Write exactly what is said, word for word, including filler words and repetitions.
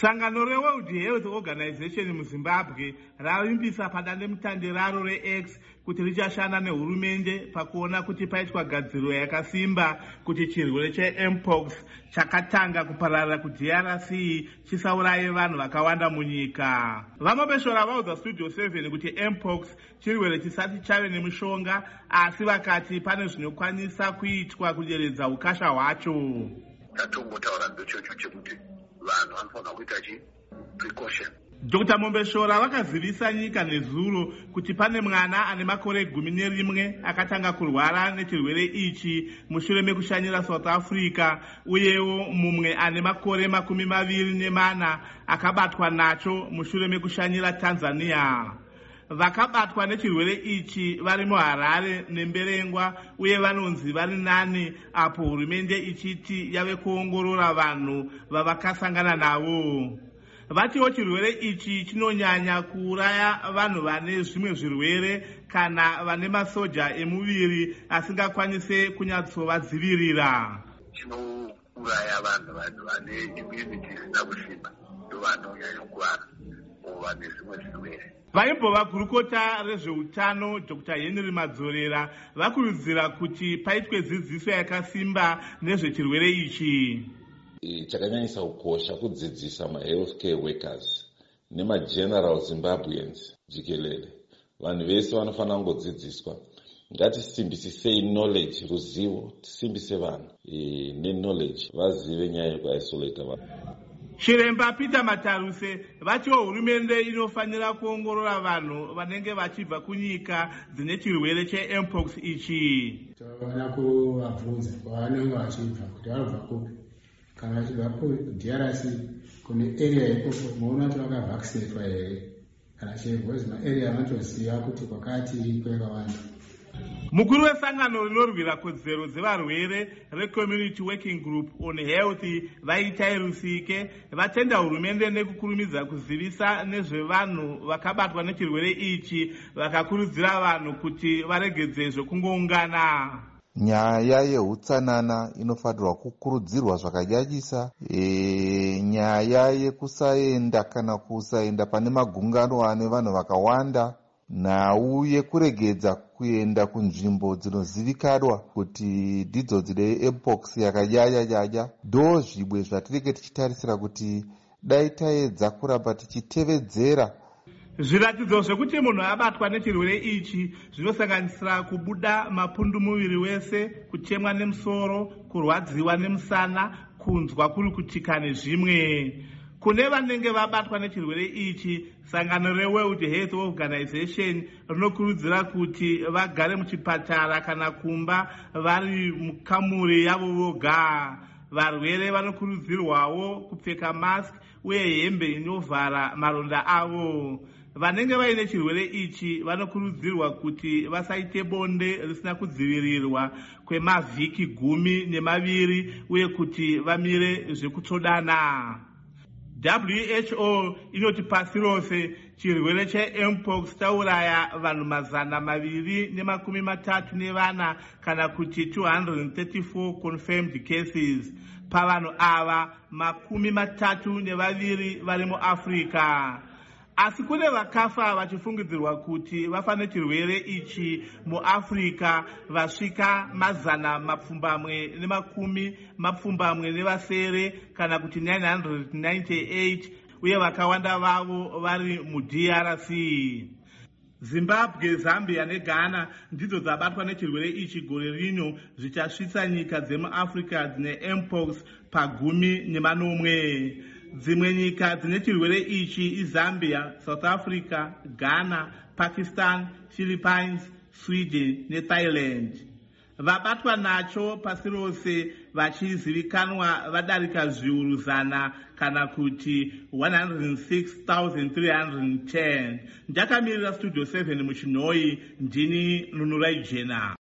Sangano reWorld Health Organization muZimbabwe ravimbisa padandemutande raro reX kuti richashanda nehurumende pakuona kuti paitwa gadziriro yakasimba kuti chirwere cheMpox chakatanga kupararira kuD R C chisauraye vanhu vakawanda munyika. Vanopeshora vaudza Studio seven kuti Mpox chirwere chisati chave nemushonga, asi vakati pane zvinokwanisa kuitwa kuderedza ukasha hwacho. Tatombotaura ndochocho chekuti vanhu vanofanira kuita chi precaution. Doctor Mombeshora vakazivisa nyika nezuro kuti pane mwana ane makore gumi nerimwe akatanga kurwara nechirwere ichi mushure mekushanyira South Africa, uyewo mumwe ane makore makumi maviri nemana akabatwa nacho mushure mekushanyira Tanzania. Vakabatwa nechirwere ichi vari muHarare neMberengwa, uye vanonzi vari nani, apo hurumende ichiti yave kuongorora vanhu vavakasangana navo. Vatiwo chirwere ichi chinonyanya kuuraya vanhu vane zvimwe zvirwere kana vane masoja emuviri asingakwanise kunyatsovadzivirira. Chinouraya vanhu vane immunity isina kusimba ndovanonyanya kurwara vane zvimwe zvirwere. Vaimbova gurukota rezveutano Doctor Henry Madzorera vakurudzira kuti paitwe dzidziso yakasimba nezvechirwere ichi. Chakanyanyisa kukosha kudzidzisa ma-healthcare workers nema-general Zimbabweans jikelele. Vanhu vese vanofanira kungodzidziswa. Ngatisimbisisei knowledge, ruzivo, tisimbise vanhu e, ne-knowledge vazive nyaya yekuisolate vanhu. Chiremba Peter Mataruse vatiwo hurumende inofanira kuongorora vanhu vanenge vachibva kunyika dzine chirwere cheMpox ichi. Tavana kuvabvunza kwavanenge vachibva kuti vanobva kupi. Kana vachibva kuD R C kune area ikoko muona kuti vakavhakisinetwa here kana chirwere maarea vanotoziva kuti kwakati kwakawanda. Mukuru wesangano rinorwira kodzero dzevarwere reCommunity Working Group on Health Vaitai Rusike vatenda hurumende nekukurumidza kuzivisa nezvevanhu vakabatwa nechirwere ichi, vakakurudzira vanhu kuti varegedze zvekungoungana. Nyaya yeutsanana inofanirwa kukurudzirwa zvakanyanyisa. E, nyaya yekusaenda kana kusaenda pane magungano ane vanhu vakawanda, nhau yekuregedza kuenda kunzvimbo dzinozivikanwa kuti ndidzo dzine Mpox yakanyanya nyanya, ndo zvimwe zvatinenge tichitarisira kuti dai taedza kuramba tichitevedzera. Zviratidzo zvekuti munhu abatwa nechirwere ichi zvinosanganisira kubuda mapundu muviri wese, kutemwa nemusoro, kurwadziwa nemusana, kunzwa kuri kutika nezvimwe. Kune vanenge vabatwa nechirwere ichi, sangano reWorld Health Organization rinokurudzira kuti vagare muchipatara kana kumba vari mukamuri yavo voga. Varwere vanokurudzirwawo kupfeka mask uye hembe inovhara maronda avo. Vanenge vaine chirwere ichi vanokurudzirwa kuti vasaite bonde risina kudzivirirwa kwemavhiki gumi nemaviri uye kuti vamire zvekutsvodana. W H O inoti pasi rose chirwere cheMpox chauraya vanhu mazana maviri nemakumi matatu nevana kana kuti two hundred thirty-four confirmed cases. Pavanhu ava makumi matatu nevaviri vari muAfrica. Asi kune vakafa vachifungidzirwa kuti vafane chirwere ichi muAfrica vasvika mazana mapfumbamwe nemakumi mapfumbamwe nevasere kana kuti nine hundred ninety-eight, uye vakawanda vavo vari muD R C. Zimbabwe, Zambia neGhana ndidzo dzabatwa nechirwere ichi gore rino, zvichasvitsa nyika dzemuAfrica dzine Mpox pagumi nemanomwe. Dzimwe nyika dzine chirwere ichi iZambia, South Africa, Ghana, Pakistan, Philippines, Sweden neThailand. Vabatwa nacho pasi rose vachizivikanwa vadarika zviuru zana kana kuti one hundred six thousand three hundred ten. Ndakamirira Studio seven muChinoi, ndini Nunurai Jena.